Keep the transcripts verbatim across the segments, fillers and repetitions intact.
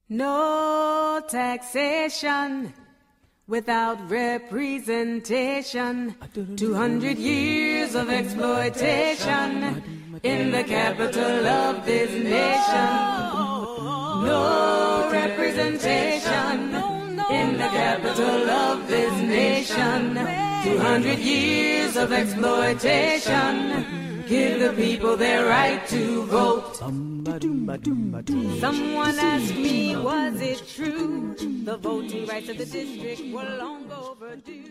No taxation without representation. Two hundred years of exploitation in the capital of this nation. No representation in the capital of this nation. Two hundred years of exploitation. Give the people their right to vote. Someone asked me, was it true? The voting rights of the district were long overdue.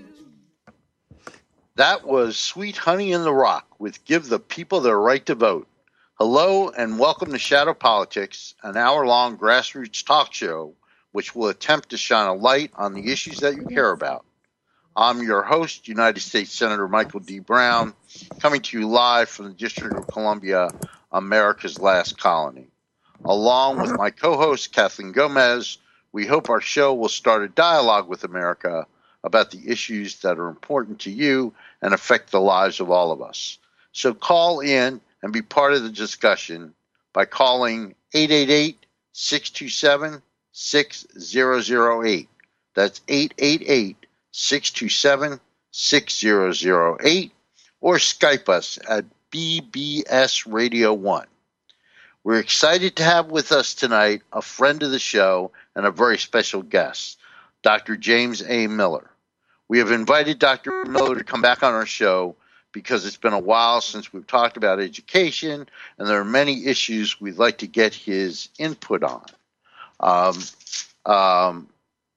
That was Sweet Honey in the Rock with Give the People Their Right to Vote. Hello and welcome to Shadow Politics, an hour-long grassroots talk show which will attempt to shine a light on the issues that you care about. I'm your host, United States Senator Michael D. Brown, coming to you live from the District of Columbia, America's last colony. Along with my co-host, Kathleen Gomez, we hope our show will start a dialogue with America about the issues that are important to you and affect the lives of all of us. So call in and be part of the discussion by calling eight eight eight, six two seven, six zero zero eight. That's eight eight eight, six two seven, six zero zero eight, or Skype us at B B S Radio one. We're excited to have with us tonight a friend of the show and a very special guest, Doctor James A. Miller. We have invited Doctor Miller to come back on our show because it's been a while since we've talked about education, and there are many issues we'd like to get his input on. Um, um,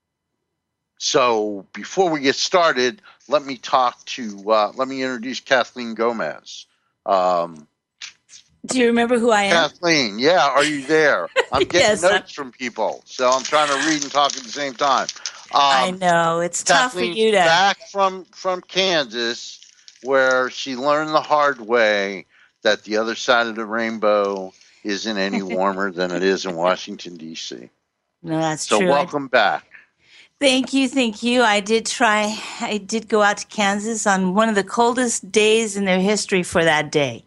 So before we get started, let me talk to, uh, let me introduce Kathleen Gomez. Um, Do you remember who I am? Kathleen, yeah, are you there? I'm getting Yes, notes I'm- from people, so I'm trying to read and talk at the same time. Um, I know. It's tough for Kathleen's you to... back from, from Kansas, where she learned the hard way that the other side of the rainbow isn't any warmer than it is in Washington, D C. No, that's So true. welcome back. Thank you, thank you. I did try, I did go out to Kansas on one of the coldest days in their history for that day.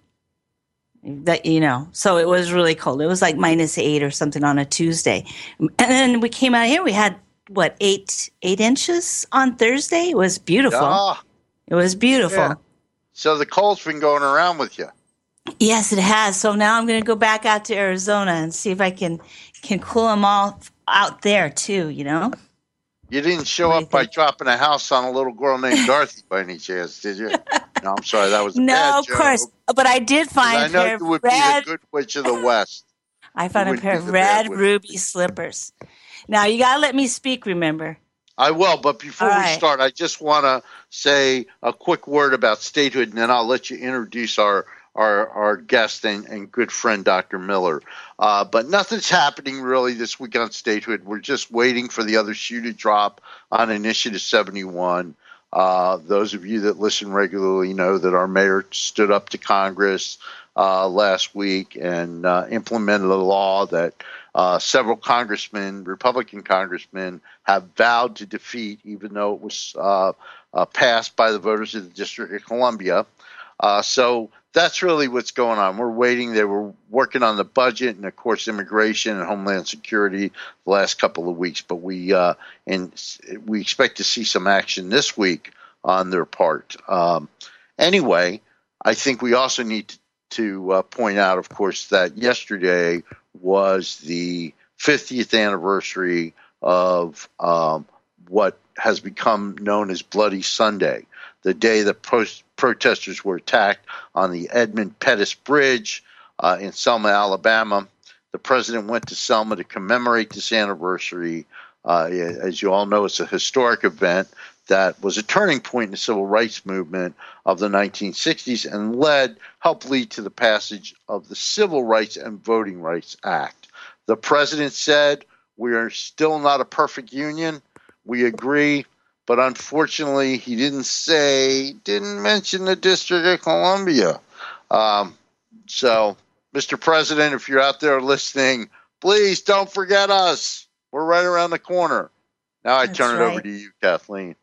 That, you know, so it was really cold. It was like minus eight or something on a Tuesday. And then we came out here, we had, what, eight eight inches on Thursday? It was beautiful. Ah, It was beautiful. yeah. So the cold's been going around with you. Yes, it has. So now I'm going to go back out to Arizona and see if I can, can cool them all out there too, you know? You didn't show What do you up by think? dropping a house on a little girl named Dorothy by any chance, did you? No, I'm sorry. That was a No, bad of joke. course. But I did 'Cause find I a know pair you of would red. be the good witch of the West. I found You a would pair be of the bad red witch. ruby slippers. Now you gotta let me speak. Remember? I will, but before All we right. start, I just want to say a quick word about statehood, and then I'll let you introduce our our, our guest and, and good friend, Doctor Miller. Uh, but nothing's happening really this week on statehood. We're just waiting for the other shoe to drop on Initiative seventy-one. Uh, those of you that listen regularly know that our mayor stood up to Congress uh, last week and uh, implemented a law that uh, several congressmen, Republican congressmen, have vowed to defeat, even though it was uh, uh, passed by the voters of the District of Columbia. Uh, so that's really what's going on. We're waiting. They were working on the budget and, of course, immigration and homeland security the last couple of weeks. But we uh, and we expect to see some action this week on their part. Um, anyway, I think we also need to, to uh, point out, of course, that yesterday was the fiftieth anniversary of um, what has become known as Bloody Sunday, the day that pro- protesters were attacked on the Edmund Pettus Bridge uh, in Selma, Alabama. The president went to Selma to commemorate this anniversary. Uh, as you all know, it's a historic event that was a turning point in the civil rights movement of the nineteen sixties and led, helped lead to the passage of the Civil Rights and Voting Rights Act. The president said, "We are still not a perfect union. We agree." But unfortunately, he didn't say, didn't mention the District of Columbia. Um, so, Mister President, if you're out there listening, please don't forget us. We're right around the corner. Now I That's turn it over right. to you, Kathleen.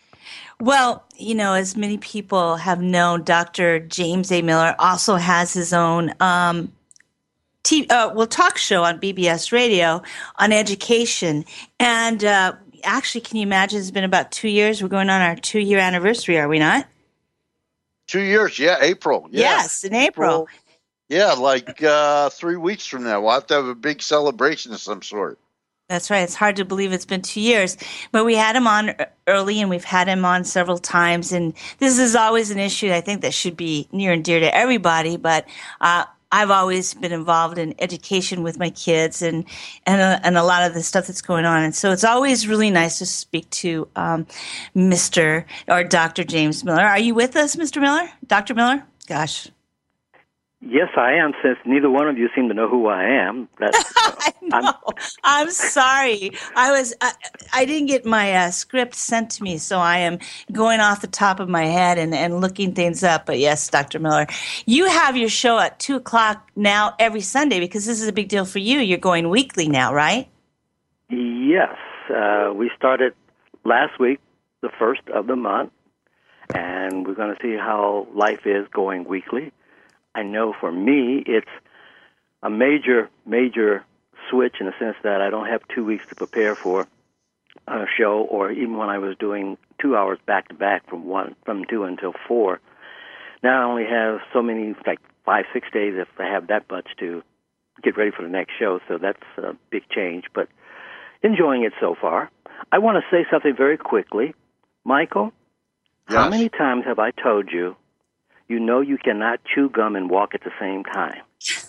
Well, you know, as many people have known, Doctor James A. Miller also has his own um, T V, uh, well, talk show on B B S Radio on education. And uh, actually, can you imagine? It's been about two years. We're going on our two-year anniversary, are we not? Two years, yeah, April. Yeah. Yes, in April. April. Yeah, like uh, three weeks from now, we'll have to have a big celebration of some sort. That's right. It's hard to believe it's been two years. But we had him on early, and we've had him on several times. And this is always an issue, I think, that should be near and dear to everybody. But uh, I've always been involved in education with my kids and and, uh, and a lot of the stuff that's going on. And so it's always really nice to speak to um, Mister or Doctor James Miller. Are you with us, Mister Miller? Doctor Miller? Gosh. Yes, I am, since neither one of you seem to know who I am. That's, I know. I'm, I'm sorry. I was I, I didn't get my uh, script sent to me, so I am going off the top of my head and, and looking things up. But yes, Doctor Miller, you have your show at two o'clock now every Sunday because this is a big deal for you. You're going weekly now, right? Yes. Uh, we started last week, the first of the month, and we're going to see how life is going weekly. I know for me, it's a major, major switch in the sense that I don't have two weeks to prepare for a show, or even when I was doing two hours back to back from one, from two until four. Now I only have so many, like five, six days if I have that much to get ready for the next show. So that's a big change, but enjoying it so far. I want to say something very quickly. Michael, Yes. How many times have I told you you know you cannot chew gum and walk at the same time?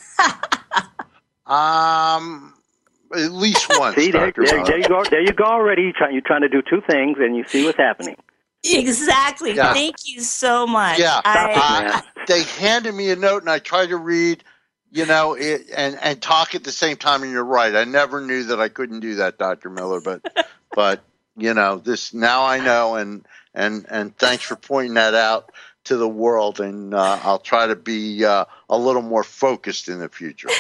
Um, at least once. See, there, Doctor there, there you go. There you go already. You're trying, you're trying to do two things, and you see what's happening. Exactly. Yeah. Thank you so much. Yeah, I, I, they handed me a note, and I tried to read, you know, it, and and talk at the same time. And you're right. I never knew that I couldn't do that, Doctor Miller. But, but you know, this now I know, and and and thanks for pointing that out to the world. And uh, I'll try to be uh, a little more focused in the future.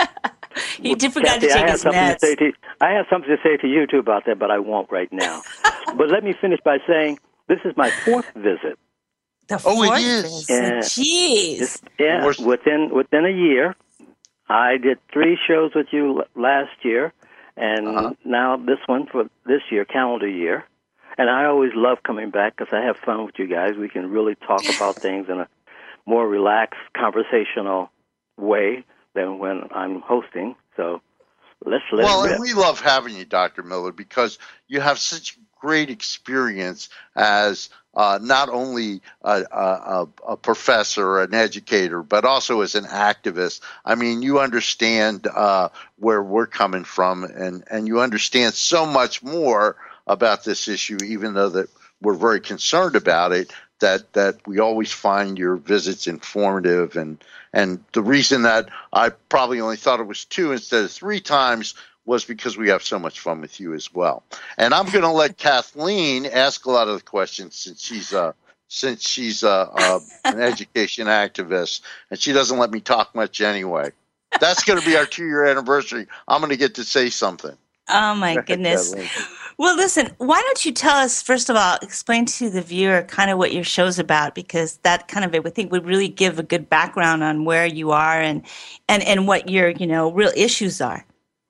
he did forgot to Kathy, take I have his something meds. to say to you. I have something to say to you too about that, but I won't right now. But let me finish by saying this is my fourth visit. The Oh, it fourth is. visit. Yeah. Jeez. This, yeah, Worst- within within a year. I did three shows with you l- last year, and Uh-huh. now this one for this year, calendar year. And I always love coming back because I have fun with you guys. We can really talk about things in a more relaxed, conversational way than when I'm hosting. So let's let Well, it and rip. we love having you, Doctor Miller, because you have such great experience as uh, not only a, a, a professor, an educator, but also as an activist. I mean, you understand uh, where we're coming from, and, and you understand so much more about this issue, even though that we're very concerned about it, that, that we always find your visits informative. And, and the reason that I probably only thought it was two instead of three times was because we have so much fun with you as well. And I'm going to let Kathleen ask a lot of the questions since she's uh, since she's uh, uh, an education activist, and she doesn't let me talk much anyway. That's going to be our two-year anniversary. I'm going to get to say something. Oh, my goodness. Well, listen, why don't you tell us, first of all, explain to the viewer kind of what your show's about, because that kind of, I think, would really give a good background on where you are and, and, and what your, you know, real issues are.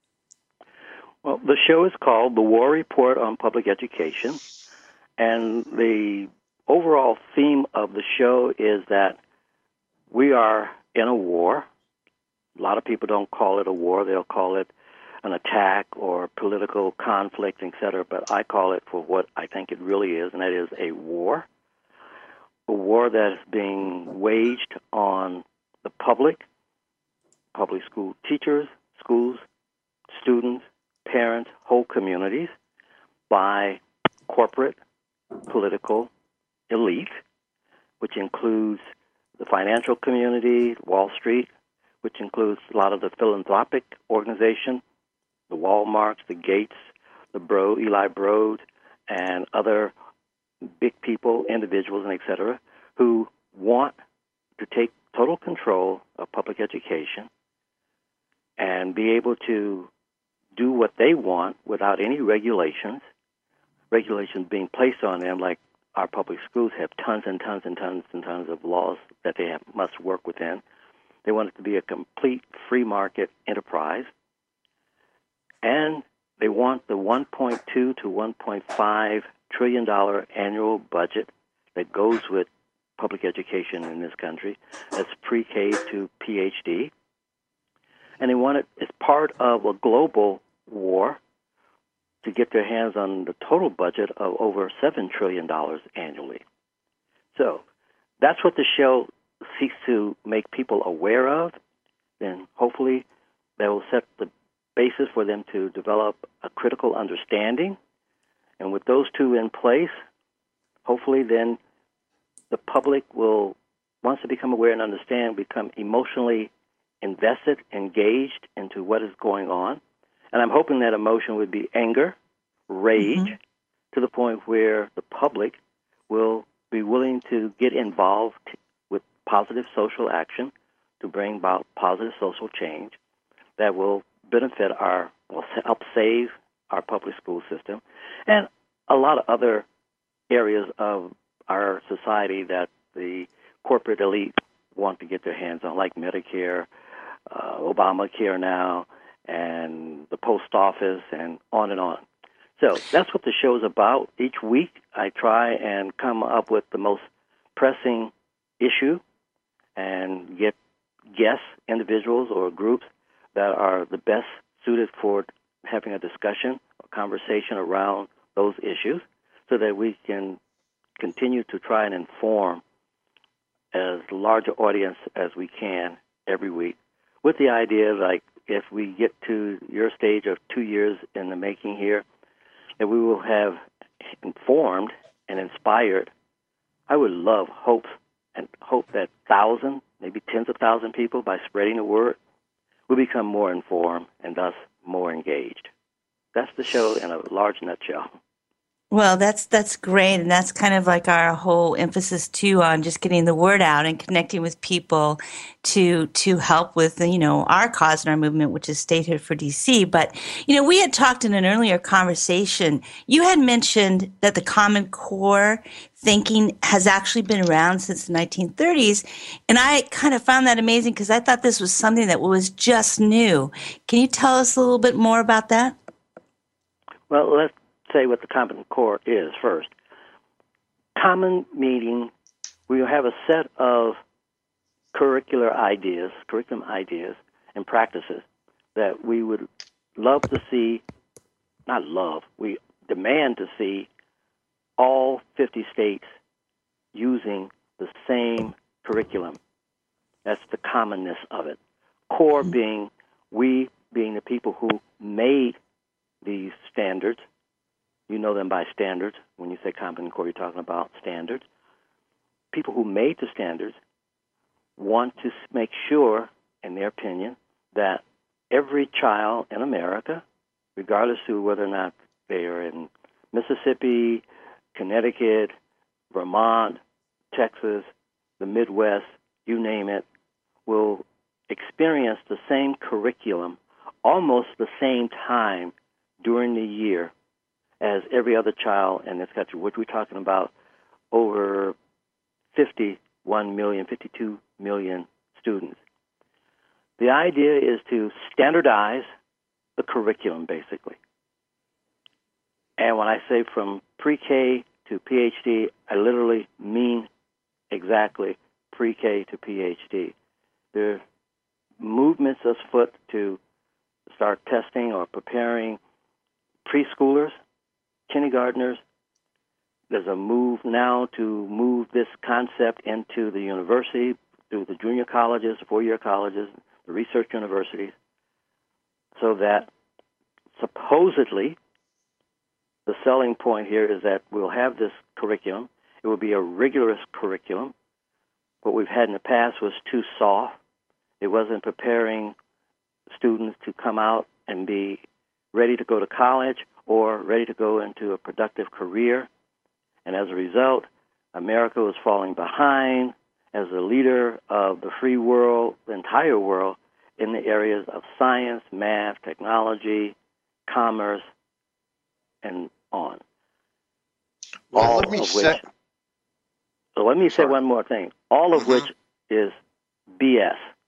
Well, the show is called The War Report on Public Education, and the overall theme of the show is that we are in a war. A lot of people don't call it a war. They'll call it an attack or political conflict, et cetera, but I call it for what I think it really is, and that is a war. A war that is being waged on the public, public school teachers, schools, students, parents, whole communities, by corporate political elite, which includes the financial community, Wall Street, which includes a lot of the philanthropic organizations, the Walmarts, the Gates, the Bro, Eli Broad, and other big people, individuals, and et cetera, who want to take total control of public education and be able to do what they want without any regulations, regulations being placed on them, like our public schools have tons and tons and tons and tons of laws that they have, must work within. They want it to be a complete free market enterprise. And they want the one point two to one point five trillion dollars annual budget that goes with public education in this country. That's pre-K to P H D. And they want it as part of a global war to get their hands on the total budget of over seven trillion dollars annually. So that's what the show seeks to make people aware of. Then hopefully that will set the basis for them to develop a critical understanding. And with those two in place, hopefully then the public will, once they become aware and understand, become emotionally invested, engaged into what is going on. And I'm hoping that emotion would be anger, rage, mm-hmm. to the point where the public will be willing to get involved with positive social action to bring about positive social change that will benefit our, will help save our public school system and a lot of other areas of our society that the corporate elite want to get their hands on, like Medicare, uh, Obamacare now, and the post office, and on and on. So that's what the show is about. Each week I try and come up with the most pressing issue and get guests, individuals, or groups that are the best suited for having a discussion, a conversation around those issues so that we can continue to try and inform as large an audience as we can every week, with the idea, like, if we get to your stage of two years in the making here, that we will have informed and inspired, I would love, hope, and hope that thousands, maybe tens of thousands of people, by spreading the word, will become more informed and thus more engaged. That's the show in a large nutshell. Well, that's that's great, and that's kind of like our whole emphasis too on just getting the word out and connecting with people to to help with, you know, our cause and our movement, which is Statehood for D C. But, you know, we had talked in an earlier conversation. You had mentioned that the Common Core thinking has actually been around since the nineteen thirties, and I kind of found that amazing because I thought this was something that was just new. Can you tell us a little bit more about that? Well, let's say what the Common Core is first. Common meaning we will have a set of curricular ideas, curriculum ideas, and practices that we would love to see, not love, we demand to see all fifty states using the same curriculum. That's the commonness of it. Core being we being the people who made these standards. You know them by standards. When you say Common Core, you're talking about standards. People who made the standards want to make sure, in their opinion, that every child in America, regardless of whether or not they are in Mississippi, Connecticut, Vermont, Texas, the Midwest, you name it, will experience the same curriculum almost the same time during the year as every other child in this country, which we're talking about over fifty-one million, fifty-two million students. The idea is to standardize the curriculum, basically. And when I say from pre-K to P H D, I literally mean exactly pre-K to P H D. There are movements afoot to start testing or preparing preschoolers, kindergartners. There's a move now to move this concept into the university through the junior colleges, the four-year colleges, the research universities, so that supposedly the selling point here is that we'll have this curriculum. It will be a rigorous curriculum. What we've had in the past was too soft. It wasn't preparing students to come out and be ready to go to college or ready to go into a productive career. And as a result, America was falling behind as a leader of the free world, the entire world, in the areas of science, math, technology, commerce, and on. Well, All let me of say, which, so let me say Sorry. one more thing. All of Mm-hmm. which is B S.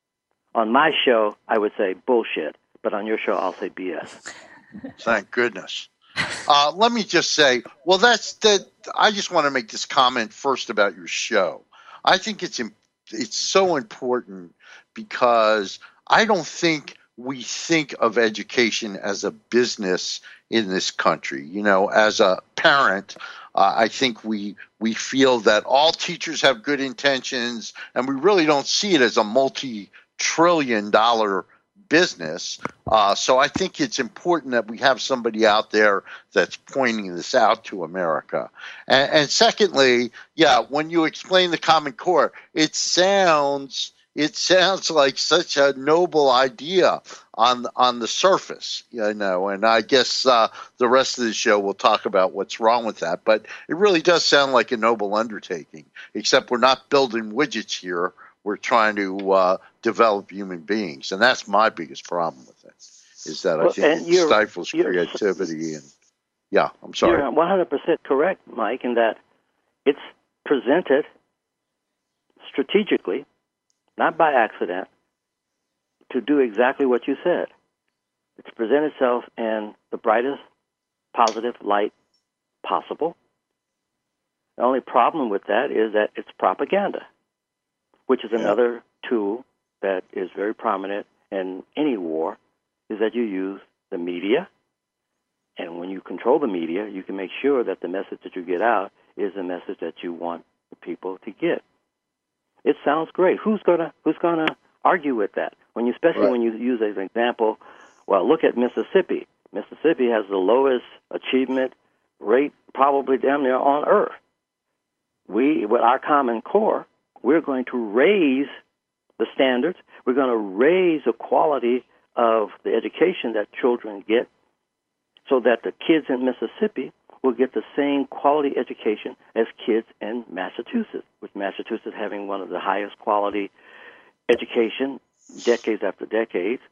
On my show, I would say bullshit, but on your show, I'll say B S. Thank goodness. Uh, let me just say, well, that's that. I just want to make this comment first about your show. I think it's it's so important because I don't think we think of education as a business in this country. You know, as a parent, uh, I think we we feel that all teachers have good intentions, and we really don't see it as a multi-trillion dollar business. Uh, so I think it's important that we have somebody out there that's pointing this out to America. And, and secondly, yeah, when you explain the Common Core, it sounds it sounds like such a noble idea on on the surface, you know. And I guess uh, the rest of the show we'll talk about what's wrong with that. But it really does sound like a noble undertaking. Except we're not building widgets here. We're trying to uh, develop human beings, and that's my biggest problem with it. Is that I well, think it stifles you're, creativity and yeah. I'm sorry. You're one hundred percent correct, Mike, in that it's presented strategically, not by accident, to do exactly what you said. It's present itself in the brightest positive light possible. The only problem with that is that it's propaganda, which is another tool that is very prominent in any war, is that you use the media. And when you control the media, you can make sure that the message that you get out is the message that you want the people to get. It sounds great. Who's gonna Who's gonna argue with that? When you, especially Right. when you use as an example, well, look at Mississippi. Mississippi has the lowest achievement rate probably damn near on earth. We, with our Common Core, we're going to raise the standards. We're going to raise the quality of the education that children get so that the kids in Mississippi will get the same quality education as kids in Massachusetts, with Massachusetts having one of the highest quality education decades after decades,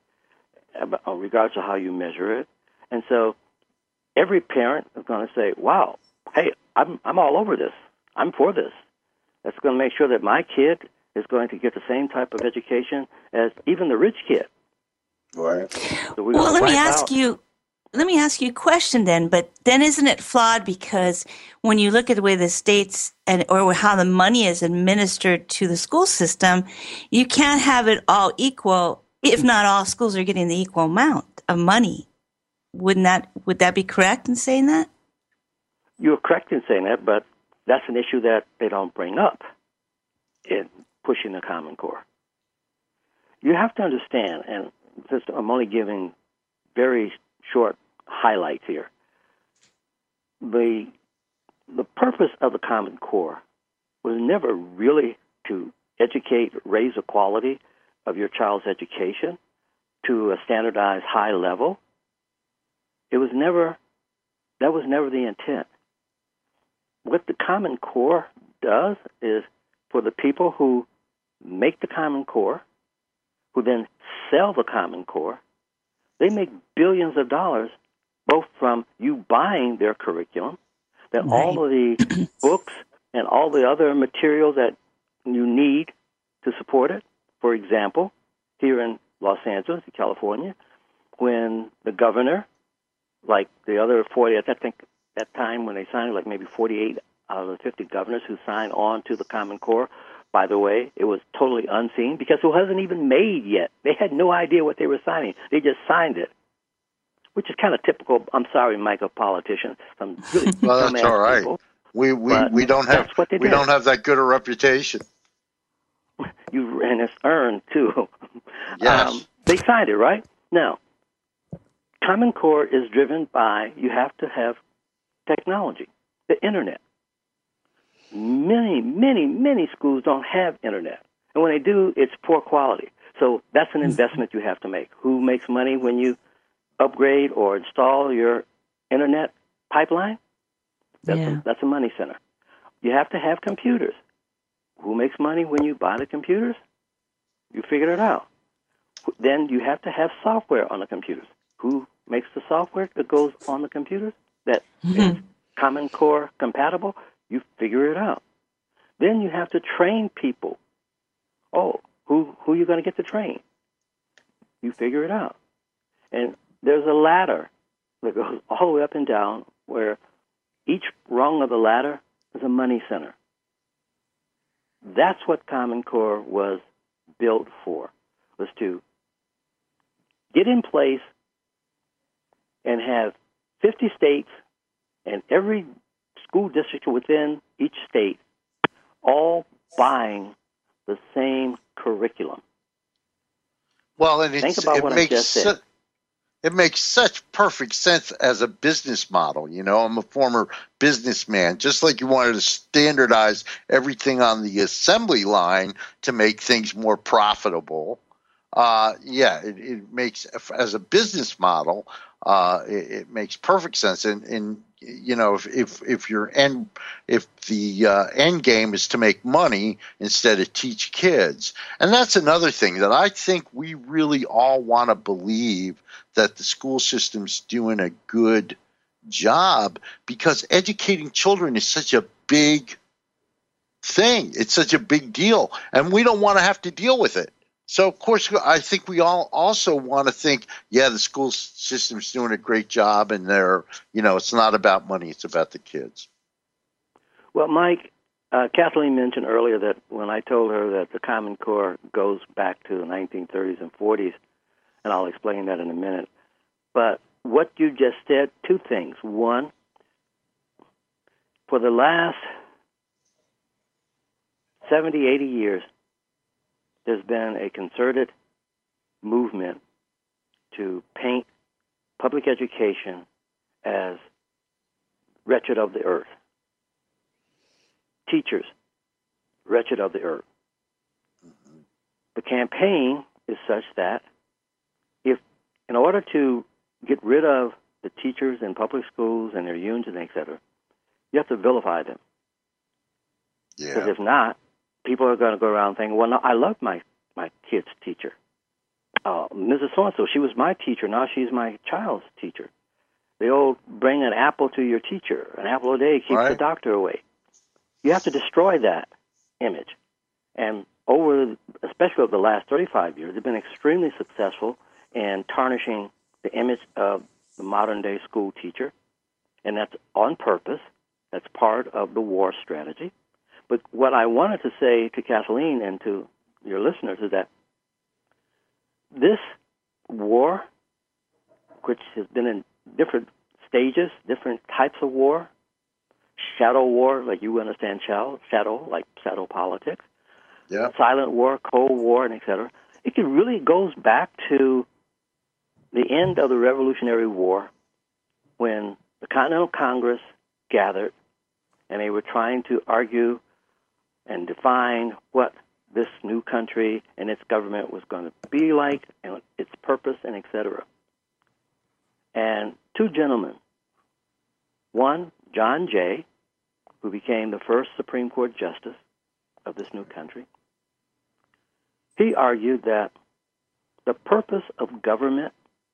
in regards to how you measure it. And so every parent is going to say, wow, hey, I'm, I'm all over this. I'm for this. That's going to make sure that my kid is going to get the same type of education as even the rich kid. Right. So we're Well, gonna let me wipe ask out- you. Let me ask you a question then. But then, isn't it flawed because when you look at the way the states and or how the money is administered to the school system, you can't have it all equal if not all schools are getting the equal amount of money. Wouldn't that would that be correct in saying that? You're correct in saying that, but that's an issue that they don't bring up in pushing the Common Core. You have to understand, and just, I'm only giving very short highlights here. The the purpose of the Common Core was never really to educate, raise the quality of your child's education to a standardized high level. It was never, that was never the intent. What the Common Core does is for the people who make the Common Core, who then sell the Common Core, they make billions of dollars both from you buying their curriculum, that Right. all of the books and all the other materials that you need to support it. For example, here in Los Angeles, California, when the governor, like the other forty, I think that time when they signed, like maybe forty-eight out of the fifty governors who signed on to the Common Core. By the way, it was totally unseen because it wasn't even made yet. They had no idea what they were signing. They just signed it, which is kind of typical. I'm sorry, Mike, of politicians. Some really Well, that's dumbass all right. people. We we, But we don't have that's what they we did. don't have that good a reputation. You and it's earned too. Yes. Um, they signed it, right? Now, Common Core is driven by you have to have technology, the internet. Many, many, many schools don't have internet. And when they do, it's poor quality. So that's an investment you have to make. Who makes money when you upgrade or install your internet pipeline? That's, Yeah. a, that's a money center. You have to have computers. Who makes money when you buy the computers? You figured it out. Then you have to have software on the computers. Who makes the software that goes on the computers that is Common Core compatible? You figure it out. Then you have to train people. Oh, who who are you going to get to train? you figure it out. And there's a ladder that goes all the way up and down where each rung of the ladder is a money center. That's what Common Core was built for, was to get in place and have fifty states and every school district within each state all buying the same curriculum. Well, and Think it's, about it what I makes just su- said. it makes such perfect sense as a business model. You know, I'm a former businessman. Just like you wanted to standardize everything on the assembly line to make things more profitable. Uh, yeah, it, it makes, as a business model, uh, it, it makes perfect sense. And, and you know, if if if your end, if the uh, end game is to make money instead of teach kids, and that's another thing that I think we really all want to believe, that the school system's doing a good job, because educating children is such a big thing. It's such a big deal, and we don't want to have to deal with it. So, of course, I think we all also want to think, yeah, the school system's doing a great job, and they're, you know, it's not about money, it's about the kids. Well, Mike, uh, Kathleen mentioned earlier that when I told her that the Common Core goes back to the nineteen thirties and forties, and I'll explain that in a minute. But what you just said, two things. One, for the last seventy, eighty years, there's been a concerted movement to paint public education as wretched of the earth. Teachers, wretched of the earth. Mm-hmm. The campaign is such that if, in order to get rid of the teachers in public schools and their unions, et cetera, you have to vilify them. Yeah. Because if not, people are going to go around thinking, well, no, I love my, my kid's teacher. Uh, Missus So-and-so, she was my teacher. Now she's my child's teacher. The old bring an apple to your teacher. An apple a day keeps right. the doctor away. You have to destroy that image. And over, especially over the last thirty-five years, they've been extremely successful in tarnishing the image of the modern-day school teacher. And that's on purpose. That's part of the war strategy. But what I wanted to say to Kathleen and to your listeners is that this war, which has been in different stages, different types of war, shadow war, like you understand shadow, shadow like shadow politics, yeah. silent war, cold war, and et cetera, it can really goes back to the end of the Revolutionary War when the Continental Congress gathered and they were trying to argue and define what this new country and its government was going to be like and its purpose and et cetera. And two gentlemen, one, John Jay, who became the first Supreme Court justice of this new country, he argued that the purpose of government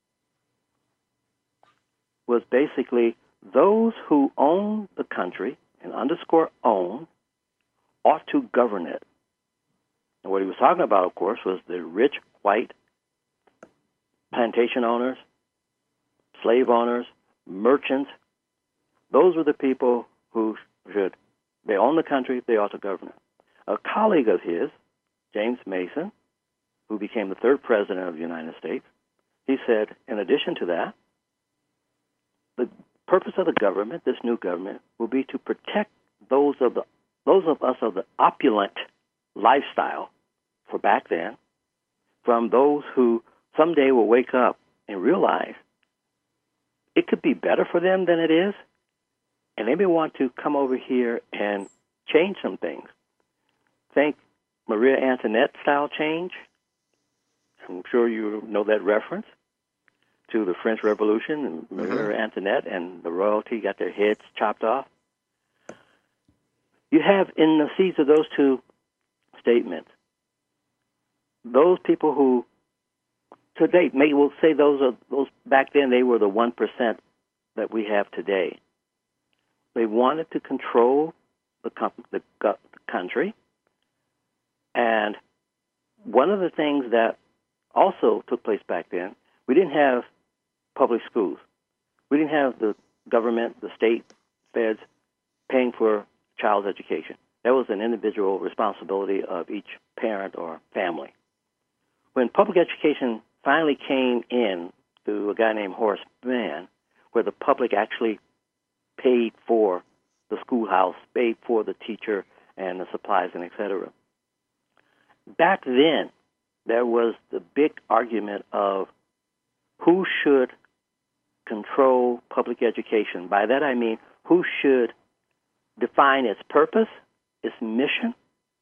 was basically those who own the country, and underscore own, ought to govern it. And what he was talking about, of course, was the rich white plantation owners, slave owners, merchants. Those were the people who should, they own the country, they ought to govern it. A colleague of his, James Mason, who became the third president of the United States, he said, in addition to that, the purpose of the government, this new government, will be to protect those of the those of us of the opulent lifestyle for back then from those who someday will wake up and realize it could be better for them than it is, and they may want to come over here and change some things. Think Maria Antoinette style change. I'm sure you know that reference to the French Revolution, and Maria mm-hmm. Antoinette and the royalty got their heads chopped off. You have in the seeds of those two statements, those people who today, maybe we'll say those are those back then they were the one percent that we have today. They wanted to control the, the, the country, and one of the things that also took place back then. We didn't have public schools. We didn't have the government, the state, feds, paying for a child's education. That was an individual responsibility of each parent or family. When public education finally came in through a guy named Horace Mann, where the public actually paid for the schoolhouse, paid for the teacher and the supplies and et cetera. Back then, there was the big argument of who should control public education. By that I mean who should define its purpose, its mission,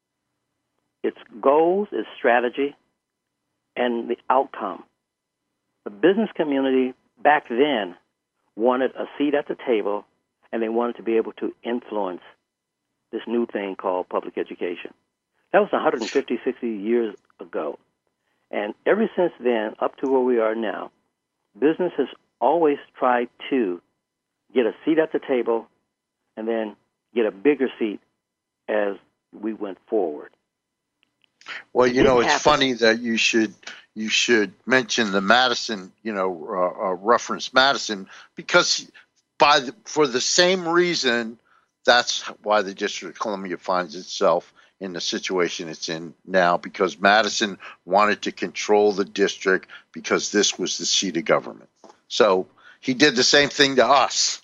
its goals, its strategy, and the outcome. The business community back then wanted a seat at the table, and they wanted to be able to influence this new thing called public education. That was one hundred fifty, sixty years ago. And ever since then, up to where we are now, business has always tried to get a seat at the table and then get a bigger seat as we went forward. Well, you It know, it's happened. funny that you should you should mention the Madison, you know, uh, uh, reference Madison, because by the, for the same reason, that's why the District of Columbia finds itself in the situation it's in now, because Madison wanted to control the district because this was the seat of government. So he did the same thing to us.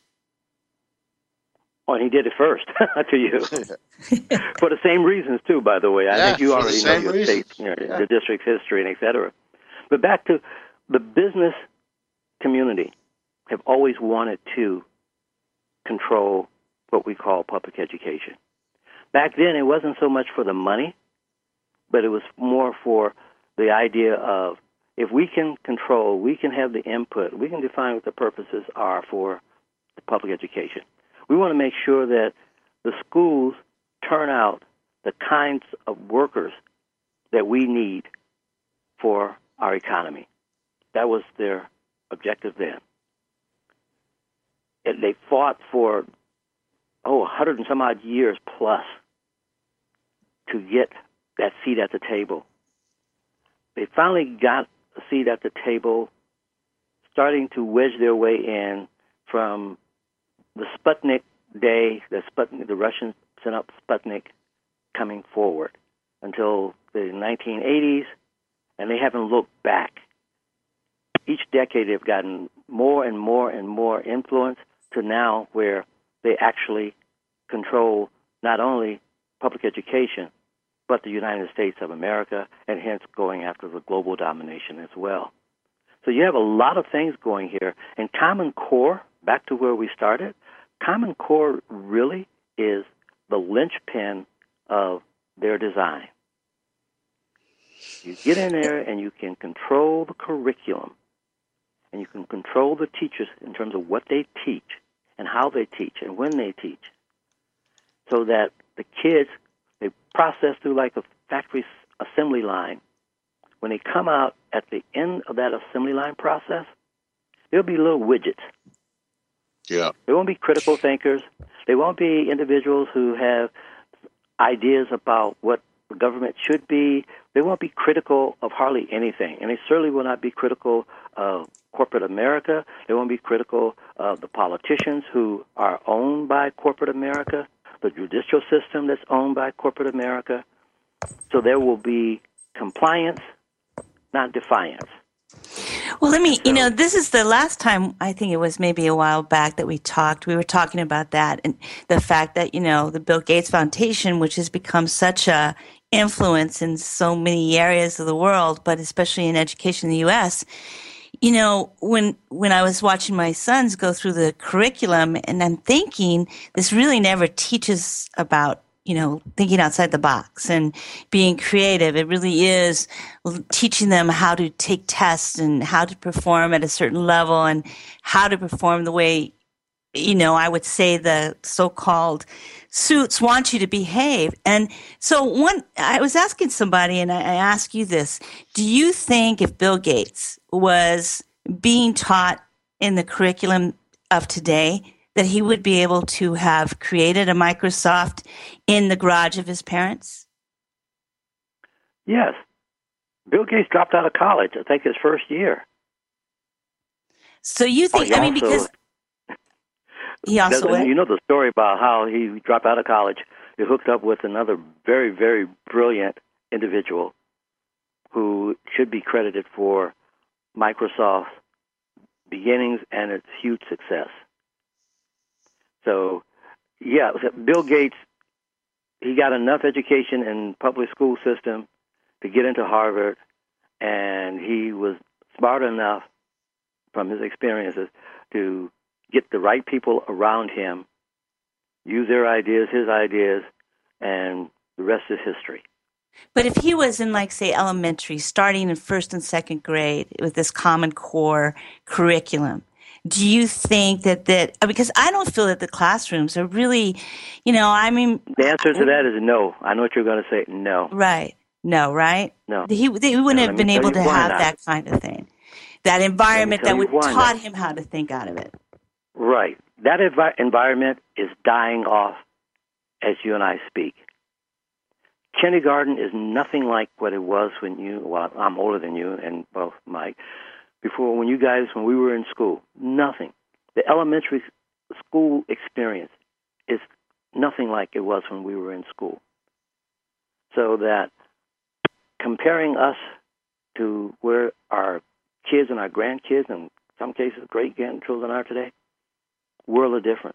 Oh, and he did it first to you. For the same reasons, too, by the way. I Yeah, think you for the already know same your reasons. state, you know, Yeah. the district's history, and et cetera. But back to the business community have always wanted to control what we call public education. Back then, it wasn't so much for the money, but it was more for the idea of if we can control, we can have the input, we can define what the purposes are for the public education. We want to make sure that the schools turn out the kinds of workers that we need for our economy. That was their objective then. And they fought for, oh, a hundred and some odd years plus to get that seat at the table. They finally got a seat at the table, starting to wedge their way in from the Sputnik day, the Sputnik, the Russians sent up Sputnik coming forward until the nineteen eighties, and they haven't looked back. Each decade they've gotten more and more and more influence to now where they actually control not only public education, but the United States of America, and hence going after the global domination as well. So you have a lot of things going here. And Common Core, back to where we started, Common Core really is the linchpin of their design. You get in there and you can control the curriculum, and you can control the teachers in terms of what they teach and how they teach and when they teach, so that the kids, they process through like a factory assembly line. When they come out at the end of that assembly line process, there'll be little widgets. Yeah. They won't be critical thinkers. They won't be individuals who have ideas about what the government should be. They won't be critical of hardly anything. And they certainly will not be critical of corporate America. They won't be critical of the politicians who are owned by corporate America, the judicial system that's owned by corporate America. So there will be compliance, not defiance. Well, let me, you know, this is the last time, I think it was maybe a while back that we talked. We were talking about that and the fact that, you know, the Bill Gates Foundation, which has become such a influence in so many areas of the world, but especially in education in the U S, you know, when when I was watching my sons go through the curriculum, and I'm thinking this really never teaches about, you know, thinking outside the box and being creative. It really is teaching them how to take tests and how to perform at a certain level and how to perform the way, you know, I would say the so-called suits want you to behave. And so one, I was asking somebody, and I, I ask you this, do you think if Bill Gates was being taught in the curriculum of today, that he would be able to have created a Microsoft in the garage of his parents? Yes. Bill Gates dropped out of college, I think his first year. So you think, oh, I mean, also, because he also... You know the story about how he dropped out of college. He hooked up with another very, very brilliant individual who should be credited for Microsoft's beginnings and its huge success. So, yeah, Bill Gates, he got enough education in public school system to get into Harvard, and he was smart enough from his experiences to get the right people around him, use their ideas, his ideas, and the rest is history. But if he was in, like, say, elementary, starting in first and second grade with this Common Core curriculum, do you think that, that because I don't feel that the classrooms are really, you know, I mean... The answer to that is no. I know what you're going to say, no. Right. No, right? No. He, he wouldn't no, have been able to have not. that kind of thing. That environment that would taught not. him how to think out of it. Right. That envi- environment is dying off as you and I speak. Kindergarten is nothing like what it was when you, well, I'm older than you, and, well, Mike, before when you guys, when we were in school, nothing. The elementary school experience is nothing like it was when we were in school. So that comparing us to where our kids and our grandkids, and in some cases great-grandchildren are today, world of difference.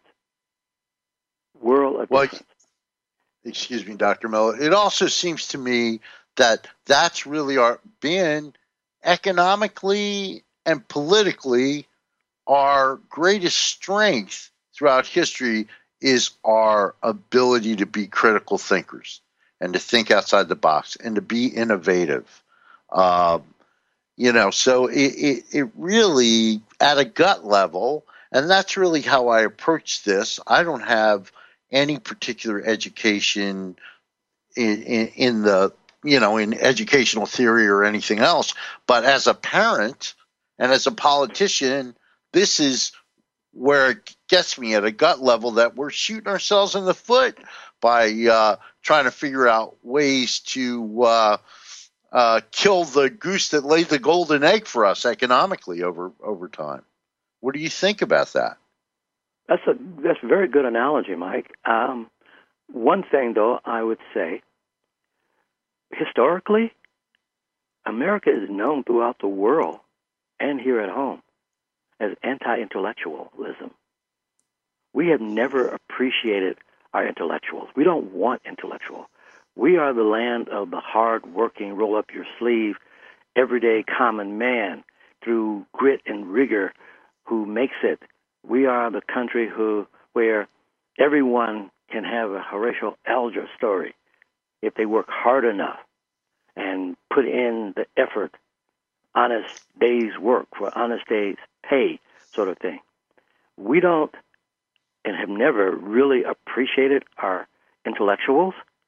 World of well, difference. Excuse me, Doctor Miller. It also seems to me that that's really our being economically and politically our greatest strength throughout history is our ability to be critical thinkers and to think outside the box and to be innovative. Um, you know, so it, it, it really, at a gut level, and that's really how I approach this. I don't have any particular education in, in, in the, you know, in educational theory or anything else. But as a parent and as a politician, this is where it gets me at a gut level that we're shooting ourselves in the foot by uh, trying to figure out ways to uh, uh, kill the goose that laid the golden egg for us economically over over time. What do you think about that? That's a that's a very good analogy, Mike. Um, one thing, though, I would say, historically, America is known throughout the world and here at home as anti-intellectualism. We have never appreciated our intellectuals. We don't want intellectuals. We are the land of the hard-working, roll-up-your-sleeve, everyday common man through grit and rigor who makes it. We are the country who where everyone can have a Horatio Alger story if they work hard enough and put in the effort, honest day's work for honest day's pay sort of thing. We don't and have never really appreciated our intellectuals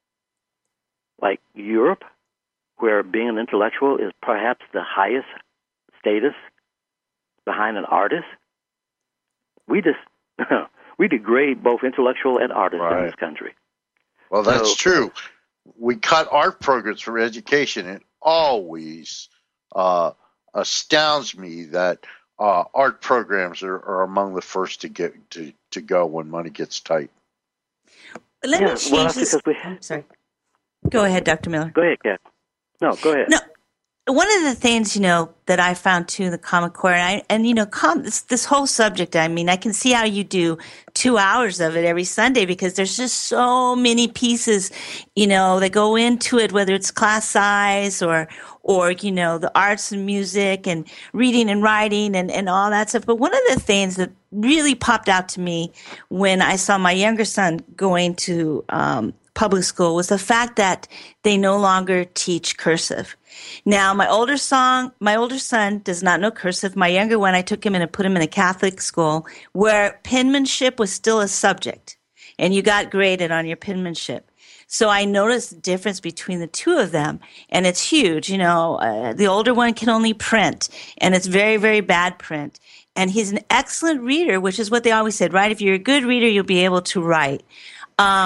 like Europe, where being an intellectual is perhaps the highest status behind an artist. We just we degrade both intellectual and artists right. in this country. Well, that's so, true. We cut art programs for education. It always uh, astounds me that uh, art programs are, are among the first to get to, to go when money gets tight. Let yeah, me change well, this. We, I'm sorry. Go ahead, Doctor Miller. Go ahead, Kat. No, go ahead. No. One of the things, you know, that I found too in the Common Core, and, I, and you know, com, this, this whole subject, I mean, I can see how you do two hours of it every Sunday because there's just so many pieces, you know, that go into it, whether it's class size or, or, you know, the arts and music and reading and writing and, and all that stuff. But one of the things that really popped out to me when I saw my younger son going to um, public school was the fact that they no longer teach cursive. Now, my older son, my older son does not know cursive. My younger one, I took him in and put him in a Catholic school where penmanship was still a subject, and you got graded on your penmanship. So I noticed the difference between the two of them, and it's huge. You know, uh, the older one can only print, and it's very, very bad print. And he's an excellent reader, which is what they always said, right? If you're a good reader, you'll be able to write. Um,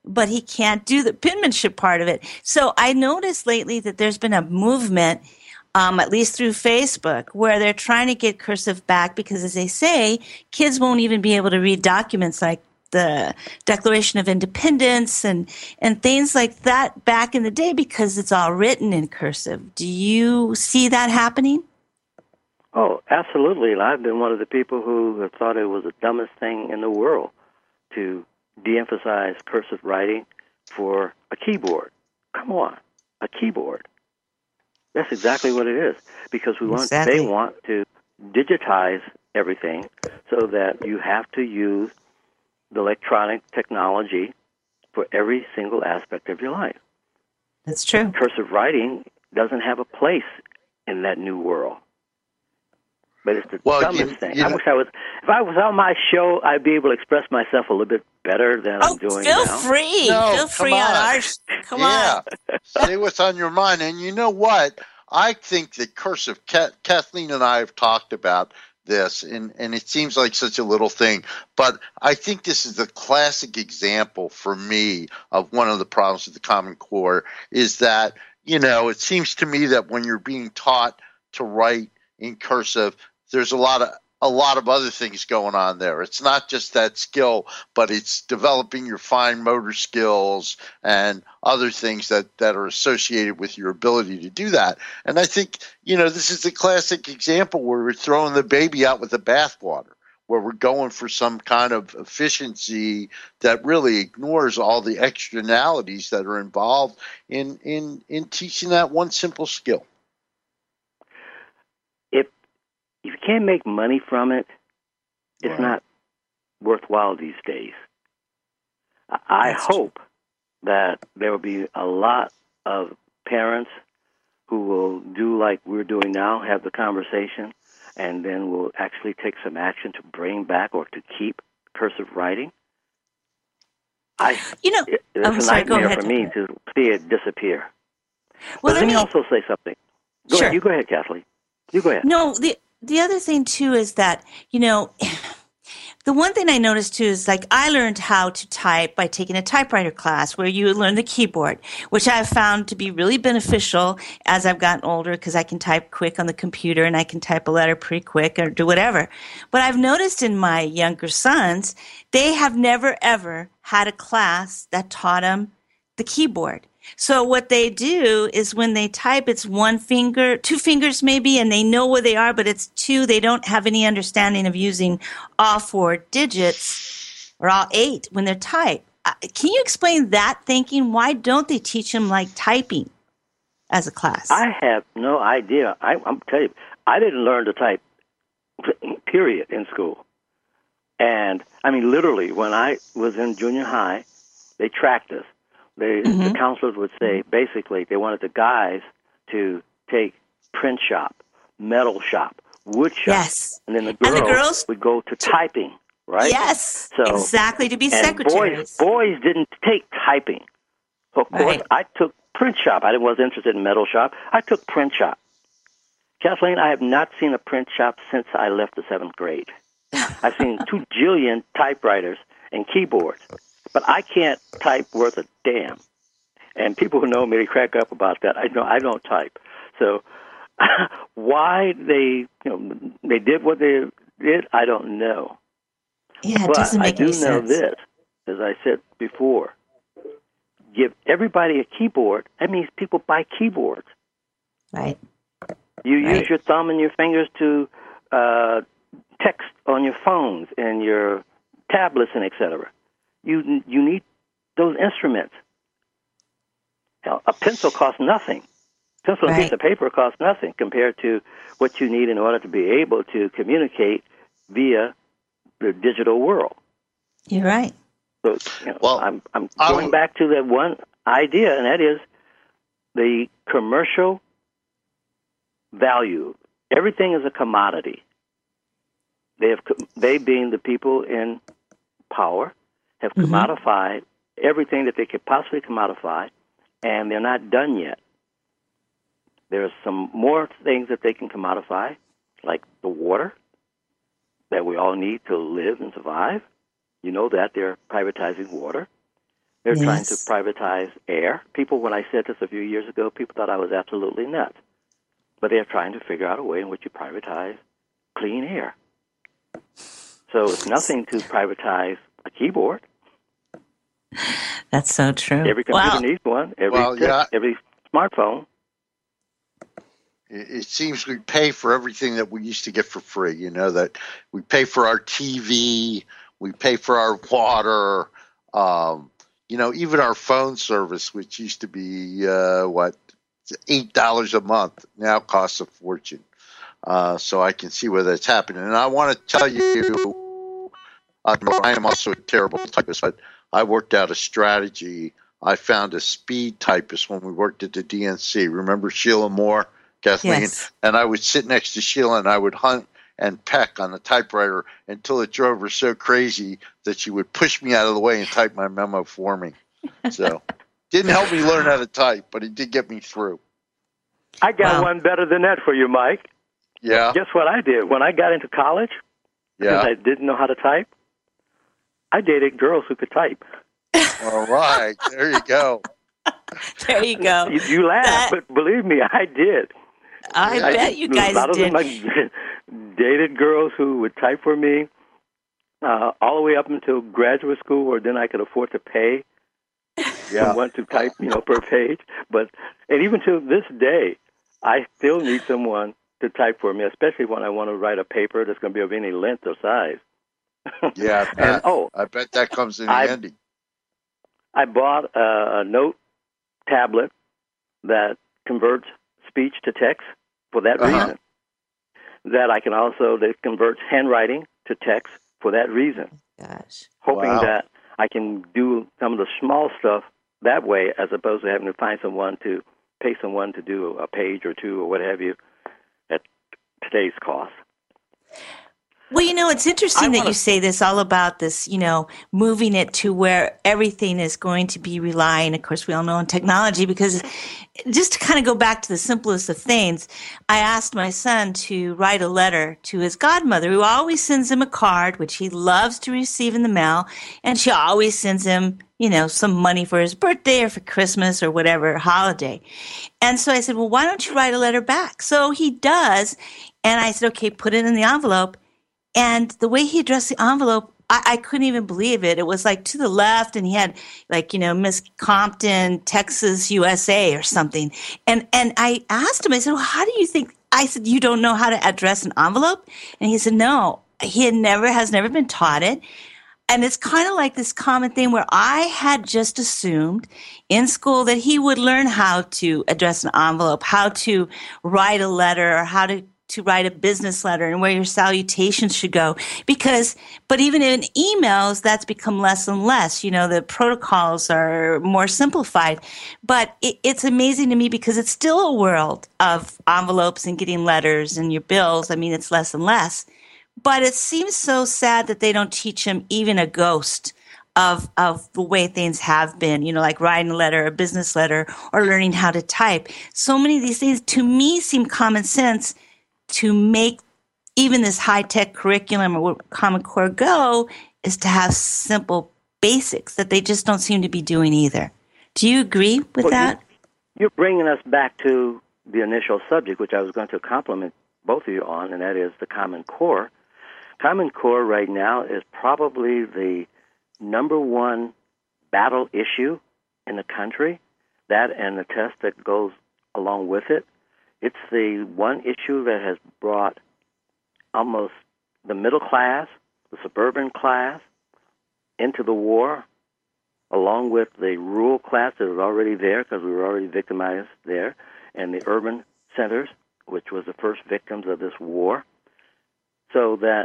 but he can't do the penmanship part of it. So I noticed lately that there's been a movement, um, at least through Facebook, where they're trying to get cursive back because, as they say, kids won't even be able to read documents like the Declaration of Independence and, and things like that back in the day because it's all written in cursive. Do you see that happening? Oh, absolutely. And I've been one of the people who have thought it was the dumbest thing in the world to de-emphasize cursive writing for a keyboard. Come on, a keyboard. That's exactly what it is, because we want Exactly. they want to digitize everything so that you have to use the electronic technology for every single aspect of your life. That's true. Cursive writing doesn't have a place in that new world. But it's the Well, dumbest you- thing. you I know- wish I was. If I was on my show, I'd be able to express myself a little bit better than Oh, I'm doing feel now. free. No, feel come free on, on. our sh- Come yeah. on. Say what's on your mind. And you know what? I think that cursive, Kathleen and I have talked about this, and, and it seems like such a little thing, but I think this is a classic example for me of one of the problems with the Common Core is that, you know, it seems to me that when you're being taught to write in cursive, there's a lot of a lot of other things going on there. It's not just that skill, but it's developing your fine motor skills and other things that, that are associated with your ability to do that. And I think, you know, this is a classic example where we're throwing the baby out with the bathwater, where we're going for some kind of efficiency that really ignores all the externalities that are involved in, in, in teaching that one simple skill. If if you can't make money from it, it's Right. not worthwhile these days. I I That's true. hope that there will be a lot of parents who will do like we're doing now, have the conversation, and then will actually take some action to bring back or to keep cursive writing. I, You know, it- it's I'm a sorry, go nightmare ahead, for me Doctor. to see it disappear. Well, but let let me me- also say something. Go Sure. ahead. You go ahead, Kathleen. You go ahead. No, the the other thing too is that, you know, the one thing I noticed too is like I learned how to type by taking a typewriter class where you learn the keyboard, which I've found to be really beneficial as I've gotten older because I can type quick on the computer and I can type a letter pretty quick or do whatever. But I've noticed in my younger sons, they have never ever had a class that taught them the keyboard. So what they do is when they type, it's one finger, two fingers maybe, and they know where they are, but it's two. They don't have any understanding of using all four digits or all eight when they're type. Uh, Can you explain that thinking? Why don't they teach them like typing as a class? I have no idea. I, I'm telling you, I didn't learn to type, period, in school. And, I mean, literally, when I was in junior high, they tracked us. They, Mm-hmm. The counselors would say, basically, they wanted the guys to take print shop, metal shop, wood shop. Yes. And then the And girls, the girls would go to typing, right? Yes, So- exactly, to be And secretaries. boys, boys didn't take typing. So, of course, Right. I took print shop. I wasn't interested in metal shop. I took print shop. Kathleen, I have not seen a print shop since I left the seventh grade. I've seen two jillion typewriters and keyboards, but I can't type worth a damn. And people who know me, they crack up about that. I know I don't type. So why they, you know, they did what they did, I don't know. Yeah, it But doesn't I make do any know sense. this, as I said before. Give everybody a keyboard. That means people buy keyboards. Right. You Right. use your thumb and your fingers to uh, text on your phones and your tablets and et cetera. You you need those instruments. Now, a pencil costs nothing. Pencil and Right. piece of paper costs nothing compared to what you need in order to be able to communicate via the digital world. You're right. So, you know, Well, I'm I'm I going would- back to that one idea, and that is the commercial value. Everything is a commodity. They have, they being the people in power, have Mhm. commodified everything that they could possibly commodify, and they're not done yet. There's some more things that they can commodify, like the water that we all need to live and survive. You know that they're privatizing water. They're Yes. trying to privatize air. People, when I said this a few years ago, people thought I was absolutely nuts. But they're trying to figure out a way in which you privatize clean air. So it's nothing to privatize a keyboard. That's so true. Every computer Wow. needs one. Every Well, yeah. every smartphone. It, it seems we pay for everything that we used to get for free. You know, that we pay for our T V, we pay for our water, um, you know, even our phone service, which used to be, uh, what, eight dollars a month, now costs a fortune. Uh, so I can see where that's happening. And I want to tell you, uh, I am also a terrible typist, but I worked out a strategy. I found a speed typist when we worked at the D N C. Remember Sheila Moore, Kathleen? Yes. And I would sit next to Sheila and I would hunt and peck on the typewriter until it drove her so crazy that she would push me out of the way and type my memo for me. So didn't help me learn how to type, but it did get me through. I got Wow. one better than that for you, Mike. Yeah. Guess what I did? When I got into college, because Yeah. I didn't know how to type, I dated girls who could type. All right. There you go. There you go. You, you laugh, That- but believe me, I did. I Yeah. bet you A lot guys of did. them, I dated girls who would type for me uh, all the way up until graduate school, or then I could afford to pay Yeah. someone to type, you know, per page. But and even to this day, I still need someone to type for me, especially when I want to write a paper that's going to be of any length or size. Yeah. I And bet, oh, I bet that comes in I- handy. I bought a, a note tablet that converts speech to text for that Uh-huh. reason. That I can also, that converts handwriting to text for that reason. Gosh. Hoping Wow. that I can do some of the small stuff that way as opposed to having to find someone to pay someone to do a page or two or what have you at today's cost. Well, you know, it's interesting I that wanna- you say this all about this, you know, moving it to where everything is going to be relying, of course, we all know on technology, because just to kind of go back to the simplest of things, I asked my son to write a letter to his godmother, who always sends him a card, which he loves to receive in the mail, and she always sends him, you know, some money for his birthday or for Christmas or whatever holiday. And so I said, well, why don't you write a letter back? So he does. And I said, okay, put it in the envelope. And the way he addressed the envelope, I, I couldn't even believe it. It was like to the left, and he had like, you know, Miss Compton, Texas, U S A or something. And and I asked him, I said, well, how do you think? I said, you don't know how to address an envelope? And he said, no, he had never, has never been taught it. And it's kind of like this common thing where I had just assumed in school that he would learn how to address an envelope, how to write a letter, or how to to write a business letter and where your salutations should go. Because, but even in emails, that's become less and less. You know, the protocols are more simplified. But it, it's amazing to me because it's still a world of envelopes and getting letters and your bills. I mean, it's less and less. But it seems so sad that they don't teach him even a ghost of of the way things have been, you know, like writing a letter, a business letter, or learning how to type. So many of these things, to me, seem common sense to make even this high-tech curriculum or Common Core go, is to have simple basics that they just don't seem to be doing either. Do you agree with Well, that? You, you're bringing us back to the initial subject, which I was going to compliment both of you on, and that is the Common Core. Common Core right now is probably the number one battle issue in the country, that and the test that goes along with it. It's the one issue that has brought almost the middle class, the suburban class, into the war, along with the rural class that was already there because we were already victimized there, and the urban centers, which was the first victims of this war. So that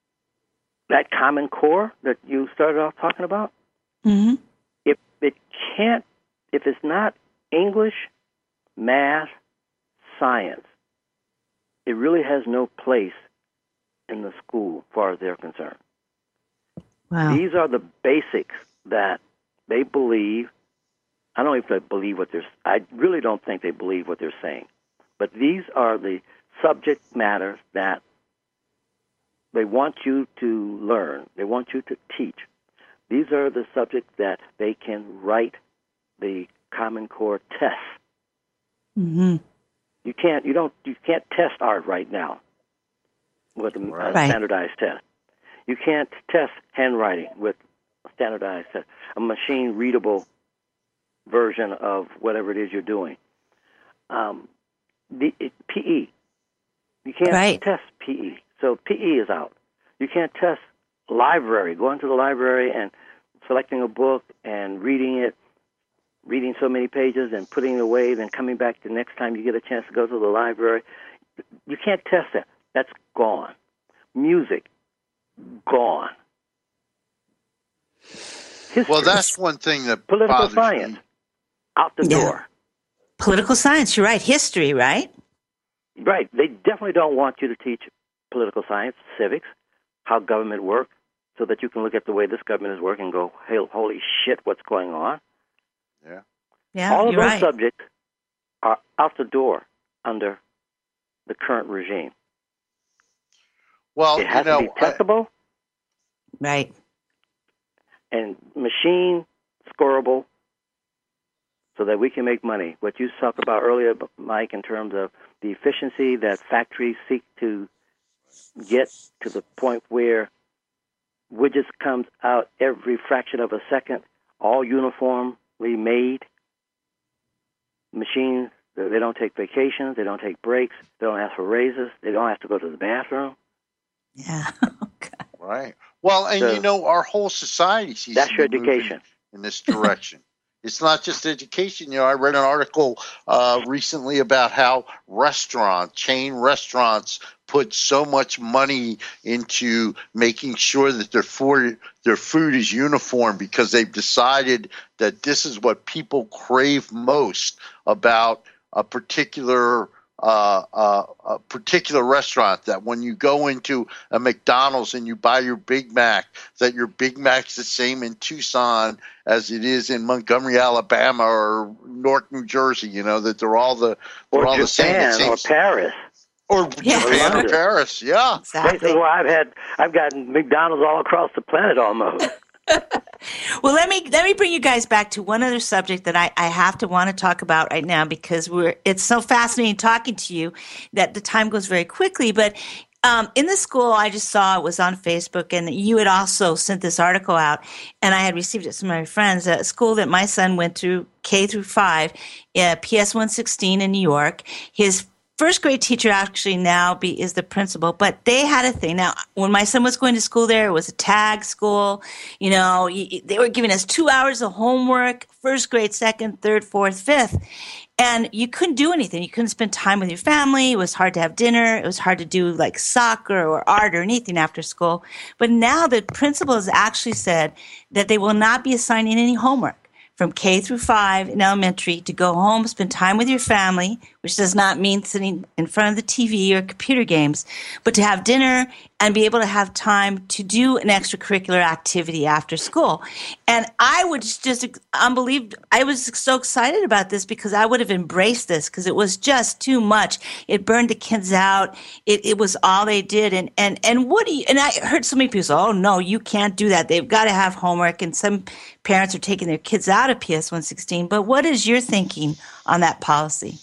that Common Core that you started off talking about, Mm-hmm. if it can't, if it's not English, math, science, it really has no place in the school as far as they're concerned. Wow. These are the basics that they believe. I don't even believe what they're, I really don't think they believe what they're saying. But these are the subject matters that they want you to learn. They want you to teach. These are the subjects that they can write the Common Core tests. Mm-hmm. You can't. You don't. You can't test art right now with a, a Right. standardized test. You can't test handwriting with a standardized test, a machine-readable version of whatever it is you're doing. Um, the it, P E. You can't Right. test P E. So P E is out. You can't test library. Going to the library and selecting a book and reading it, reading so many pages and putting it away, then coming back the next time you get a chance to go to the library. You can't test that. That's gone. Music, gone. History, Well, that's one thing that political bothers science, me. out the Yeah. door. Political science, you're right. History, right? Right. They definitely don't want you to teach political science, civics, how government works, so that you can look at the way this government is working and go, hey, holy shit, what's going on? Yeah. Yeah, All of you're those right. subjects are out the door under the current regime. Well, It has you know, to be testable Right. and machine scoreable so that we can make money. What you talked about earlier, Mike, in terms of the efficiency that factories seek to get to the point where widgets comes out every fraction of a second, all uniformly made. Machines, they don't take vacations, they don't take breaks, they don't ask for raises, they don't have to go to the bathroom. Yeah. right. Well, and So- you know, our whole society seems That's to your be moving education. in this direction. It's not just education. You know, I read an article uh, recently about how restaurant chain restaurants put so much money into making sure that their food their food is uniform because they've decided that this is what people crave most about a particular uh, uh, a particular restaurant. That when you go into a McDonald's and you buy your Big Mac, that your Big Mac's the same in Tucson as it is in Montgomery, Alabama, or Newark, New Jersey. You know, that they're all the they're Or all the same. It Japan or seems- Paris. or Yeah. Japan or London. Paris. Yeah. Exactly. Places where I've had, I've gotten McDonald's all across the planet almost. Well, let me let me bring you guys back to one other subject that I, I have to want to talk about right now because we're it's so fascinating talking to you that the time goes very quickly. But um, in the school, I just saw it was on Facebook, and you had also sent this article out, and I had received it from my friends. A school that my son went through, K through five, uh, P S one sixteen in New York. His first grade teacher actually now be, is the principal, but they had a thing. Now, when my son was going to school there, it was a tag school. You know, y- they were giving us two hours of homework, first grade, second, third, fourth, fifth. And you couldn't do anything. You couldn't spend time with your family. It was hard to have dinner. It was hard to do like soccer or art or anything after school. But now the principal has actually said that they will not be assigning any homework from K through five in elementary to go home, spend time with your family, which does not mean sitting in front of the T V or computer games, but to have dinner and be able to have time to do an extracurricular activity after school. And I would just unbelievable. I was so excited about this because I would have embraced this because it was just too much. It burned the kids out. It, it was all they did. And, and, and what do you, and I heard so many people say, oh no, you can't do that. They've got to have homework. And some parents are taking their kids out of P S one sixteen. But what is your thinking on that policy?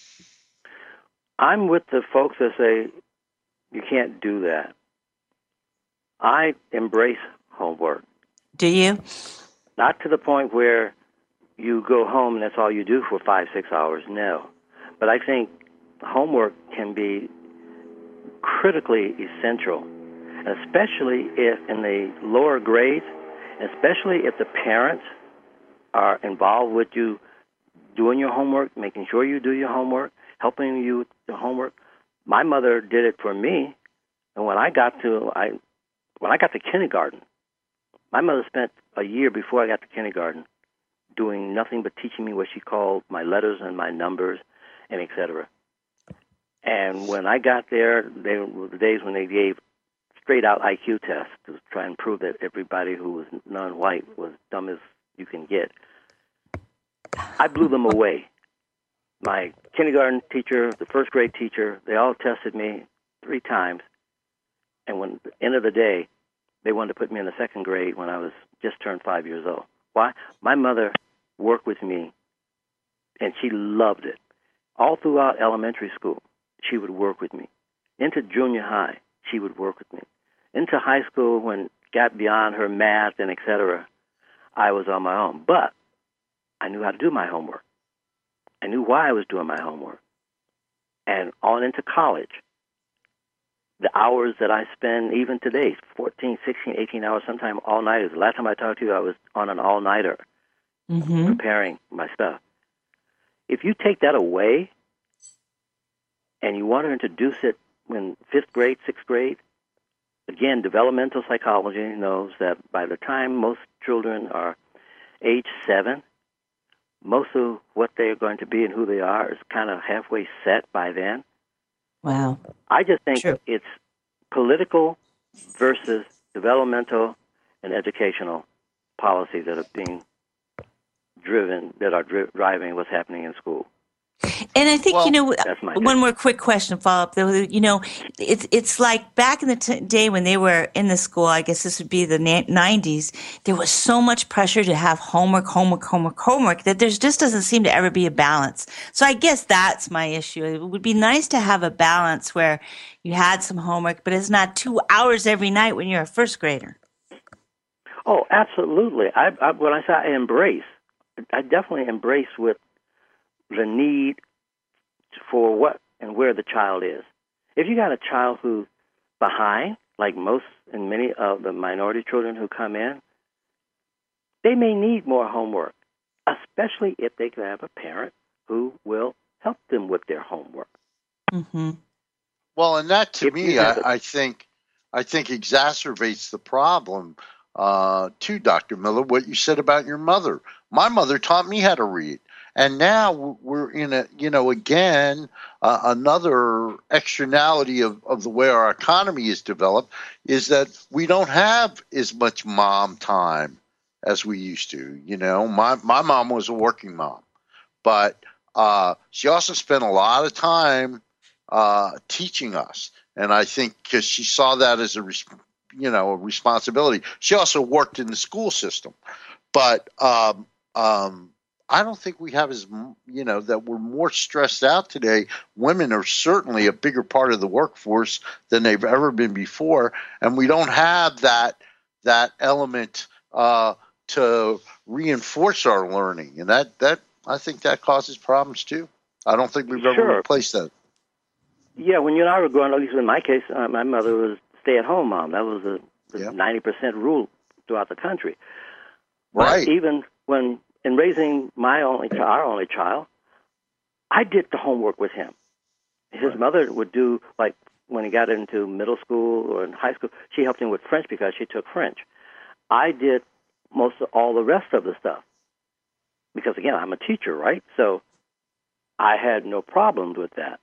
I'm with the folks that say you can't do that. I embrace homework. Do you? Not to the point where you go home and that's all you do for five, six hours. No. But I think homework can be critically essential, especially if in the lower grades, especially if the parents are involved with you doing your homework, making sure you do your homework, helping you with the homework. My mother did it for me, and when I got to I when I got to kindergarten, my mother spent a year before I got to kindergarten doing nothing but teaching me what she called my letters and my numbers and et cetera. And when I got there, they were the days when they gave straight-out I Q tests to try and prove that everybody who was non-white was dumb as you can get. I blew them away. My kindergarten teacher, the first grade teacher, they all tested me three times. And when at the end of the day, they wanted to put me in the second grade when I was just turned five years old. Why? My mother worked with me, and she loved it. All throughout elementary school, she would work with me. Into junior high, she would work with me. Into high school, when it got beyond her math and et cetera, I was on my own. But I knew how to do my homework. I knew why I was doing my homework. And on into college, the hours that I spend, even today, fourteen, sixteen, eighteen hours, sometimes all-nighters. The last time I talked to you, I was on an all-nighter Mm-hmm. preparing my stuff. If you take that away and you want to introduce it in fifth grade, sixth grade, again, developmental psychology knows that by the time most children are age seven, most of what they're going to be and who they are is kind of halfway set by then. Wow. I just think True. it's political versus developmental and educational policies that are being driven, that are dri- driving what's happening in school. And I think, Well, you know, that's my one take. more quick question follow up. Though, you know, it's it's like back in the t- day when they were in the school, I guess this would be the na- nineties, there was so much pressure to have homework, homework, homework, homework that there just doesn't seem to ever be a balance. So I guess that's my issue. It would be nice to have a balance where you had some homework, but it's not two hours every night when you're a first grader. Oh, absolutely. I, I, when I say I embrace, I definitely embrace with the need for what and where the child is. If you got a child who's behind, like most and many of the minority children who come in, they may need more homework, especially if they can have a parent who will help them with their homework. Mm-hmm. Well, and that to If me, you have a- I, I think, I think exacerbates the problem. Uh, too, Doctor Miller, what you said about your mother. My mother taught me how to read, and now we're in a, you know, again, uh, another externality of, of the way our economy is developed is that we don't have as much mom time as we used to. You know, my my mom was a working mom, but uh, she also spent a lot of time uh, teaching us, and I think because she saw that as a res- you know, a responsibility. She also worked in the school system, but um, um, I don't think we have as, you know, that we're more stressed out today. Women are certainly a bigger part of the workforce than they've ever been before, and we don't have that that element uh, to reinforce our learning, and that that I think that causes problems too. I don't think we've ever Sure. replaced that. Yeah, when you and I were growing up, at least in my case, uh, my mother was stay-at-home mom. That was the, the Yeah. ninety percent rule throughout the country. Right. But even when, in raising my only child, our only child, I did the homework with him. His Right. mother would do, like, when he got into middle school or in high school, she helped him with French because she took French. I did most of all the rest of the stuff because, again, I'm a teacher, right? So I had no problems with that.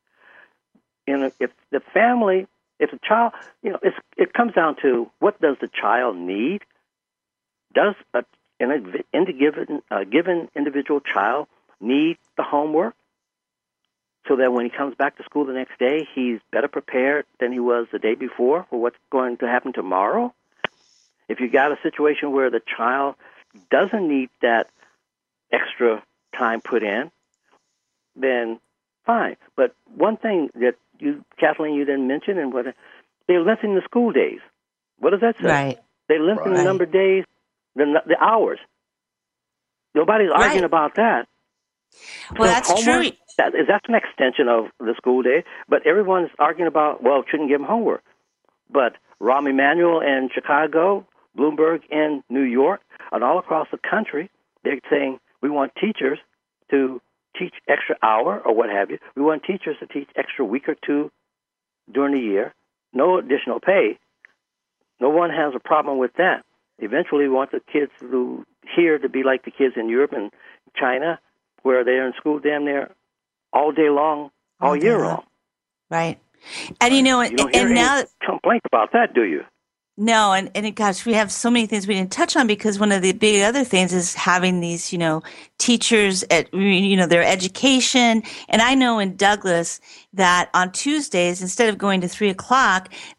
And if the family, if the child, you know, it's, it comes down to what does the child need? Does a, an, a given, a given individual child need the homework so that when he comes back to school the next day, he's better prepared than he was the day before for what's going to happen tomorrow? If you got a situation where the child doesn't need that extra time put in, then fine. But one thing that you, Kathleen, you didn't mention, and what they're lengthening the school days. What does that say? Right. They lengthen Right. the number of days, the the hours. Nobody's arguing Right. about that. Well, So that's homework, true. That is that's an extension of the school day. But everyone's arguing about, well, shouldn't give them homework. But Rahm Emanuel in Chicago, Bloomberg in New York, and all across the country, they're saying we want teachers to teach extra hour or what have you. We want teachers to teach extra week or two during the year, no additional pay. No one has a problem with that. Eventually, we want the kids to, here to be like the kids in Europe and China, where they're in school damn near all day long, all, All day year long. long. Right. And, you know, You and, don't hear and any now... complaints about that, do you? No, and, and it, gosh, we have so many things we didn't touch on because one of the big other things is having these, you know, teachers at, you know, their education. And I know in Douglas that on Tuesdays, instead of going to three o'clock,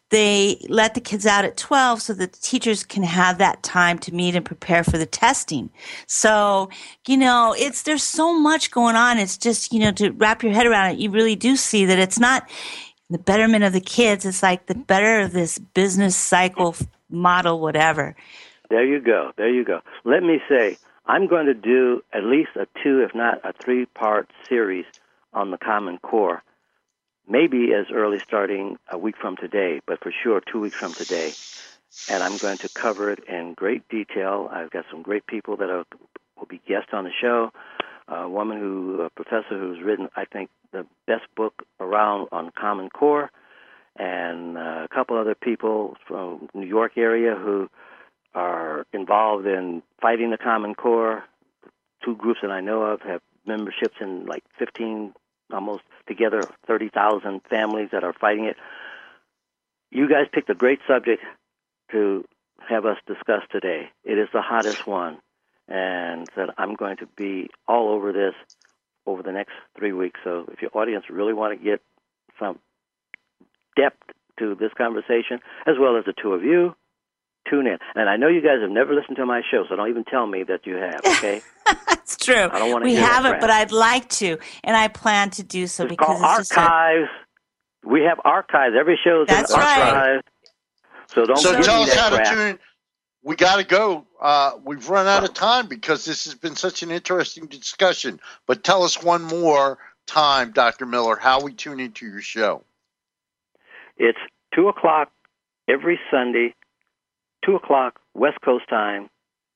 they let the kids out at twelve so that the teachers can have that time to meet and prepare for the testing. So, you know, it's, there's so much going on. It's just, you know, to wrap your head around it, you really do see that it's not the betterment of the kids. It's like the better of this business cycle model, whatever. There you go. There you go. Let me say, I'm going to do at least a two, if not a three-part series on the Common Core. Maybe as early starting a week from today, but for sure two weeks from today. And I'm going to cover it in great detail. I've got some great people that are, will be guests on the show. A woman who, a professor who's written, I think, the best book around on Common Core, and uh, a couple other people from New York area who are involved in fighting the Common Core. Two groups that I know of have memberships in like fifteen almost together thirty thousand families that are fighting it. You guys picked a great subject to have us discuss today. It is the hottest one, and that I'm going to be all over this over the next three weeks. So if your audience really want to get some depth to this conversation, as well as the two of you, tune in. And I know you guys have never listened to my show, so don't even tell me that you have, okay? That's true. I don't want to we hear haven't, that crap. but I'd like to, and I plan to do so It's because called it's just a, archives. We have archives. Every show is That's an right. archive. So don't So give tell me us that how to crap. tune in. We got to go. Uh, we've run out of time because this has been such an interesting discussion. But tell us one more time, Doctor Miller, how we tune into your show. It's two o'clock every Sunday, two o'clock West Coast time,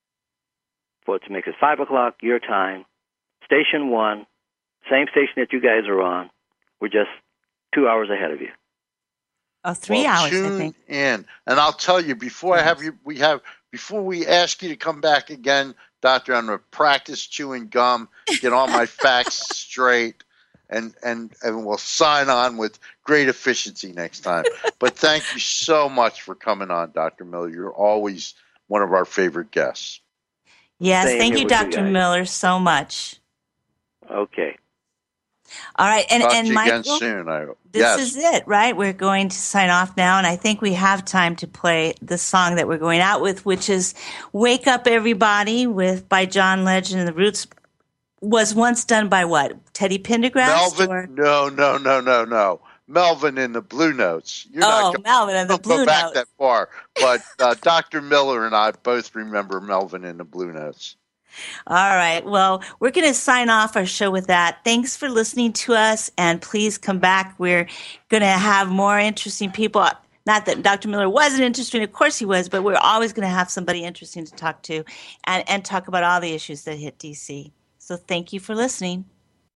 for it to make it five o'clock your time. Station one, same station that you guys are on. We're just two hours ahead of you. oh, three Well, hours, tune I think. in, and I'll tell you before I have you. We have before we ask you to come back again, Doctor. I'm going to practice chewing gum, get all my facts straight, and and and we'll sign on with great efficiency next time. But thank you so much for coming on, Doctor Miller. You're always one of our favorite guests. Yes, Same thank here you, with you Doctor guys. Miller, so much. Okay. All right, and Talk and to you Michael, again soon. I hope. this yes. is it, right? We're going to sign off now, and I think we have time to play the song that we're going out with, which is "Wake Up Everybody" with by John Legend and the Roots. Was once done by what? Teddy Pendergrass? Melvin? Or? No, no, no, no, no. Melvin in the Blue Notes. You're Oh, not going Melvin and the don't go Blue back Notes. that far, but uh, Doctor Miller and I both remember Melvin in the Blue Notes. All right. Well, we're going to sign off our show with that. Thanks for listening to us, and please come back. We're going to have more interesting people. Not that Doctor Miller wasn't interesting. Of course he was, but we're always going to have somebody interesting to talk to and, and talk about all the issues that hit D C. So thank you for listening.